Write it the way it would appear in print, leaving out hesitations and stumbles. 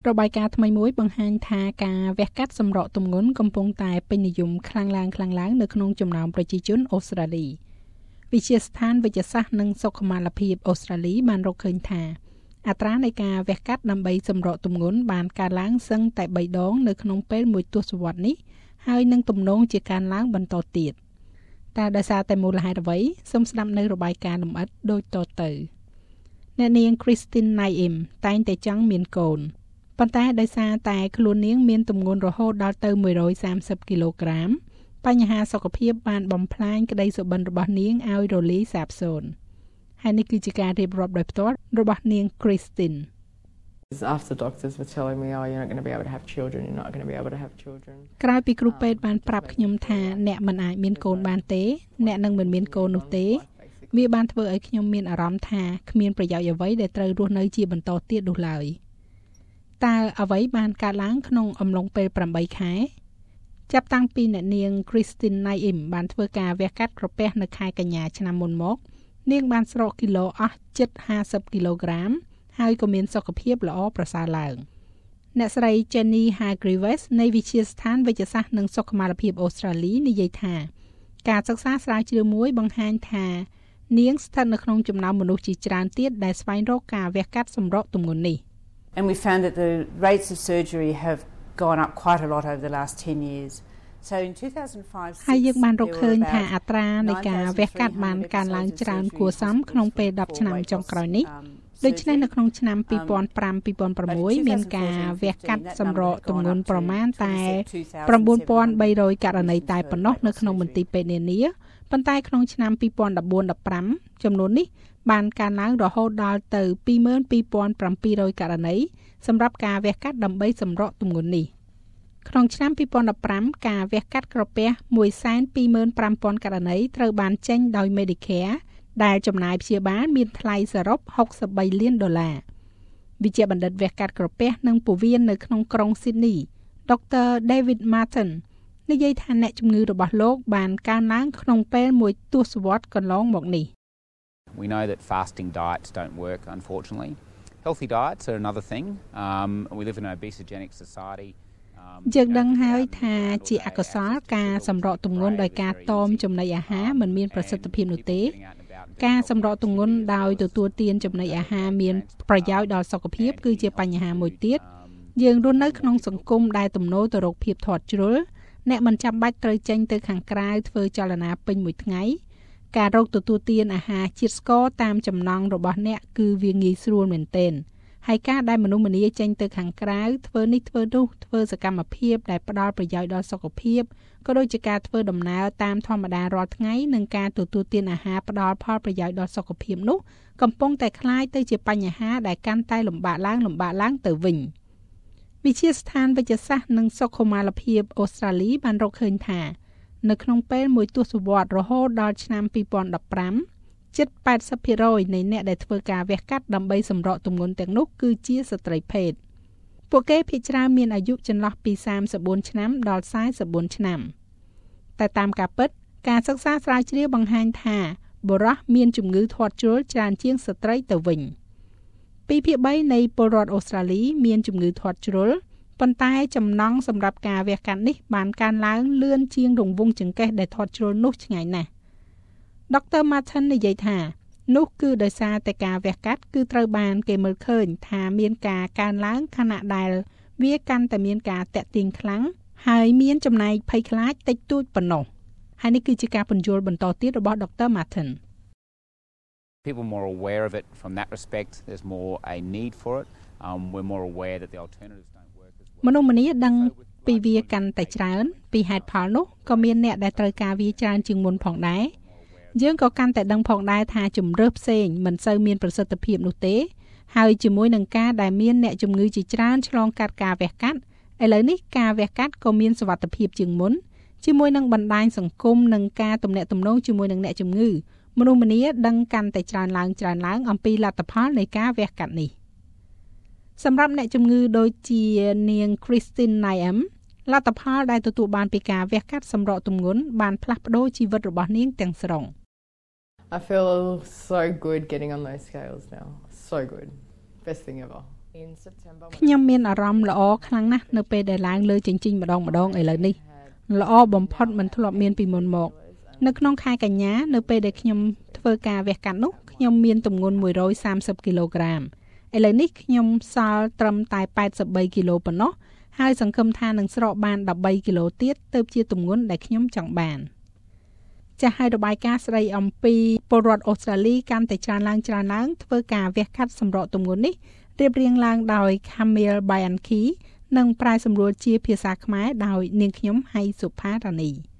របាយការណ៍ថ្មីមួយបង្ហាញថាការវះកាត់សម្រកទម្ងន់កំពុងតែពេញនិយមខ្លាំងឡើងនៅក្នុងចំណោមប្រជាជនអូស្ត្រាលីវិទ្យាស្ថានវិទ្យាសាស្ត្រនិងសុខុមាលភាពអូស្ត្រាលីបានរកឃើញថាអត្រានៃការវះកាត់ដើម្បីសម្រកទម្ងន់បានកើនឡើងសឹងតែ3ដងនៅក្នុងពេលមួយទសវត្សរ៍នេះហើយនឹងទំនងជាកើនឡើងបន្តទៀតតើដោយសារតែមូលហេតុអ្វីសូមស្ដាប់នៅរបាយការណ៍លម្អិតដូចតទៅអ្នកនាង Christine Naim តែងតែចង់មានកូនប៉ុន្តែដោយសារតែខ្លួននាងមានទម្ងន់រហូតដល់ទៅ130គីឡូក្រាមបញ្ហាសុខភាពបានបំផ្លាញក្តីសុបិនរបស់នាងឲ្យរលាយសាបសូន្យហើយនេះគឺជាការរៀបរាប់ដោយផ្ទាល់របស់នាង Christine After doctors were telling me you're not going to be able to have children you're not going to be able to have children ក្រោយពីគ្រូពេទ្យបានប្រាប់ខ្ញុំថាអ្នកមិនអាចមានកូនបានទេអ្នកនឹងមិនមានកូននោះទេវាបានធ្វើឲ្យខ្ញុំមានអារម្មណ៍ថាគ្មានប្រយោជន៍អ្វីដែលត្រូវរស់នៅជាបន្តទៀតនោះឡើយតើអ្វីបានកើតឡើងក្នុងអំឡុងពេល8ខែចាប់តាំងពីអ្នកនាង Christine Naim បានធ្វើការវះកាត់ក្រពះនៅខែកញ្ញាឆ្នាំមុនមកនាងបានស្រកគីឡូអស់ជិត50គីឡូក្រាមហើយក៏មានសុខភាពល្អប្រសើរឡើងអ្នកស្រី Jenny Hargreaves នៃវិទ្យាស្ថានវិទ្យាសាស្ត្រនិងសុខុមាលភាពអូស្ត្រាលីនិយាយថាការសិក្សាស្រាវជ្រាវមួយបង្ហាញថានាងស្ថិតនៅក្នុងចំណោមមនុស្សជាច្រើនទៀតដែលស្វែងរកការវះកាត់សម្រកទម្ងន់នេះ And we found that the rates of surgery have gone up quite a lot over the last 10 years. So in 2005 ហើយយើងបានរកឃើញថាអត្រានៃការវះកាត់បានកើនឡើងច្រើនគួរសមក្នុងពេល10ឆ្នាំចុងក្រោយនេះដូច្នេះនៅក្នុងឆ្នាំ2005-2006មានការវះកាត់សម្រកទម្ងន់ប្រមាណតែ9300ករណីតែប៉ុណ្ណោះនៅក្នុងមន្ទីរពេទ្យនានាប៉ុន្តែក្នុងឆ្នាំ2014-15ចំនួននេះបានកើនឡើងរហូតដល់ទៅ22700ករណីសម្រាប់ការវះកាត់ដើម្បីសម្រកទម្ងន់នេះក្នុងឆ្នាំ2015ការវះកាត់ក្រពះ 125,000 ករណីត្រូវបានចេញដោយ Medicare ដែលចំណាយព្យាបាលមានថ្លៃសរុប$63 លានវិជ្ជបណ្ឌិតវះកាត់ក្រពះនិងពោះវៀននៅក្នុងក្រុង Sydney Dr. David Martin និយាយថាអ្នកជំងឺរបស់លោកបានកើនឡើងក្នុងពេលមួយទសវត្សរ៍កន្លងមកនេះ We know that fasting diets don't work unfortunately. Healthy diets are another thing. We live in an obesogenic society. យើងដឹងហើយថាជាអកុសលការសម្រកទម្ងន់ដោយការតមចំណីអាហារមិនមានប្រសិទ្ធភាពនោះទេការសម្រកទម្ងន់ដោយទទួលទានចំណីអាហារមានប្រយោជន៍ដល់សុខភាពគឺជាបញ្ហាមួយទៀតយើងរស់នៅក្នុងសង្គមដែលទំនោរទៅរកភាពធាត់ជ្រុលអ្នកមិនចាំបាច់ត្រូវចេញទៅខាងក្រៅធ្វើចលនាពេញមួយថ្ងៃការរកទទួលទានអាហារជាតិស្ករតាមចំណង់របស់អ្នកគឺវាងាយស្រួលមែនទែនហើយការដែលមនុស្សម្នាចេញទៅខាងក្រៅធ្វើនេះធ្វើនោះធ្វើសកម្មភាពដែលផ្ដល់ប្រយោជន៍ដល់សុខភាពក៏ដូចជាការធ្វើដំណើរតាមធម្មតារាល់ថ្ងៃនិងការទទួលទានអាហារផ្ដល់ផលប្រយោជន៍ដល់សុខភាពនោះកំពុងតែคล้ายទៅជាបញ្ហាដែលកាន់តែលំបាកឡើងទៅវិញវិទ្យាស្ថានវិទ្យាសាស្ត្រនិងសុខុមាលភាពអូស្ត្រាលីបានរកឃើញថានៅក្នុងពេលមួយទសវត្សរ៍រហូតដល់ឆ្នាំ2015ជិត 80% នៃអ្នកដែលធ្វើការវះកាត់ដើម្បីសម្រកទម្ងន់ទាំងនោះគឺជាស្ត្រីភេទពួកគេភាគច្រើនមានអាយុចន្លោះពី34ឆ្នាំដល់44ឆ្នាំតែតាមការពិតការសិក្សាស្រាវជ្រាវបង្ហាញថាបុរសមានជំងឺធាត់ជ្រុលច្រើនជាងស្ត្រីទៅវិញ2/3 នៃពលរដ្ឋអូស្ត្រាលីមានជំងឺធាត់ជ្រុលប៉ុន្តែចំណង់សម្រាប់ការវះកាត់នេះបានកើនឡើងលឿនជាងរង្វង់ចង្កេះដែលធាត់ជ្រុលនោះឆ្ងាយណាស់Dr. Martin និយាយថានោះគឺដោយសារតែការវះកាត់គឺត្រូវបានគេមើលឃើញថាមានការកើនឡើងខណៈដែលវាកាន់តែមានការតាក់ទាញខ្លាំងហើយមានចំណែកភ័យខ្លាចតិចតួចប៉ុណ្ណោះហើយនេះគឺជាការពន្យល់បន្តទៀតរបស់ Dr. Martin People more aware of it from that respect there's more a need for it we're more aware that the alternatives don't work as well មនុស្សម្នាដឹងពីវាកាន់តែច្រើនពីហេតុផលនោះក៏មានអ្នកដែលត្រូវការវាច្រើនជាងមុនផងដែរយើងក៏កាន់តែដឹងផងដែរថាជំរើសផ្សេងមិនសូវមានប្រសិទ្ធភាពនោះទេហើយជាមួយនឹងការដែលមានអ្នកជំងឺជាច្រើនឆ្លងកាត់ការវះកាត់ឥឡូវនេះការវះកាត់ក៏មានសុវត្ថិភាពជាងមុនជាមួយនឹងបណ្ដាញសង្គមនិងការទំនាក់ទំនងជាមួយនឹងអ្នកជំងឺមនុស្សម្នាដឹងកាន់តែច្រើនឡើងអំពីលទ្ធផលនៃការវះកាត់នេះសម្រាប់អ្នកជំងឺដូចជានាង Christine Naim លទ្ធផលដែលទទួលបានពីការវះកាត់សម្រកទម្ងន់បានផ្លាស់ប្ដូរជីវិតរបស់នាងទាំងស្រុង I feel so good getting on those scales now. So good. Best thing ever. ខ្ញុំមានអារម្មណ៍ល្អខ្លាំងណាស់នៅពេលដែលឡើងលើជញ្ជីងម្ដងឥឡូវនេះល្អបំផុតមិនធ្លាប់មានពីមុនមកនៅក្នុងខែកញ្ញានៅពេលដែលខ្ញុំធ្វើការវះកាត់នោះខ្ញុំមានទម្ងន់130គីឡូក្រាមឥឡូវនេះខ្ញុំសល់ត្រឹមតែ83គីឡូប៉ុណ្ណោះហើយសង្ឃឹមថានឹងស្រកបាន13គីឡូទៀតទើបជាទម្ងន់ដែលខ្ញុំចង់បានចាស់ហើយរបាយការណ៍ស្ដីអំពីពលរដ្ឋអូស្ត្រាលីកាន់តែច្រើនឡើងធ្វើការវះកាត់សម្រកទម្ងន់នេះរៀបរៀងឡើងដោយ Camille Bianchi និងប្រែសម្រួលជាភាសាខ្មែរដោយនាងខ្ញុំហៃសុផារ៉ានី